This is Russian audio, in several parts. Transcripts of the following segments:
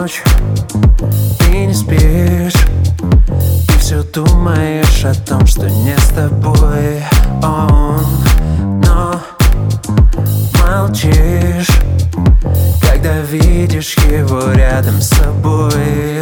Ночь, ты не спишь, и все думаешь о том, что не с тобой он. Но молчишь, когда видишь его рядом с собой.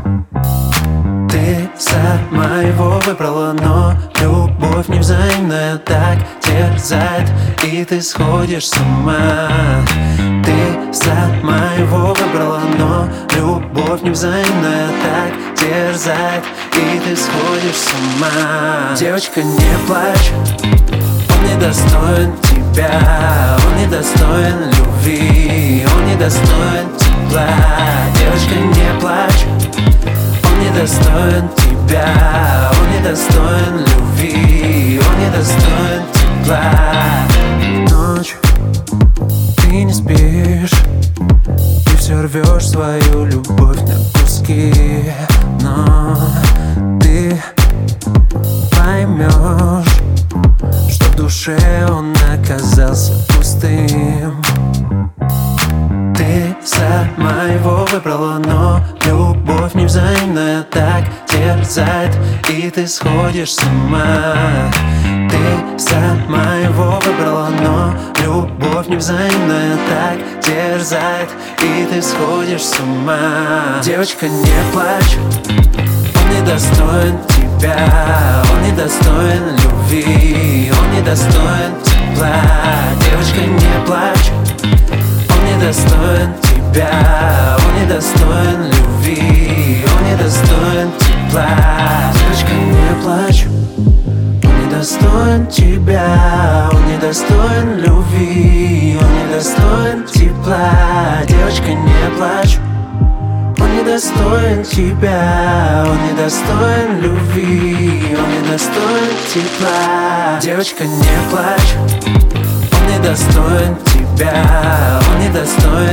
Ты сама его выбрала, но любовь невзаимная так терзает, и ты сходишь с ума. Ты сама его выбрала, но любовь невзаимная так терзает, и ты сходишь с ума. Девочка, не плачь, он недостоин тебя, он недостоин любви, он недостоин тепла. Девочка, не плачь, он недостоин тебя, он недостоин любви, он недостоин тепла. Ночь, ты не спишь, ты все рвешь свою любовь на куски, но ты поймешь, что в душе он оказался пустым. Ты сама его выбрала, но любовь невзаимная так терзает, и ты сходишь с ума. Ты сама его выбрала, но любовь невзаимная так терзает, и ты сходишь с ума. Девочка, не плачь, он недостоин тебя, он недостоин любви, он недостоин тепла. Девочка, не плачь, он недостоин тебя, он недостоин любви, он недостоин тепла. Девочка, не плачь, он недостоин тебя, он недостоин любви, он недостоин тепла. Девочка, не плачь, он недостоин тебя, он недостоин любви, он недостоин тепла. Девочка, не плачь, он недостоин тебя, он недостоин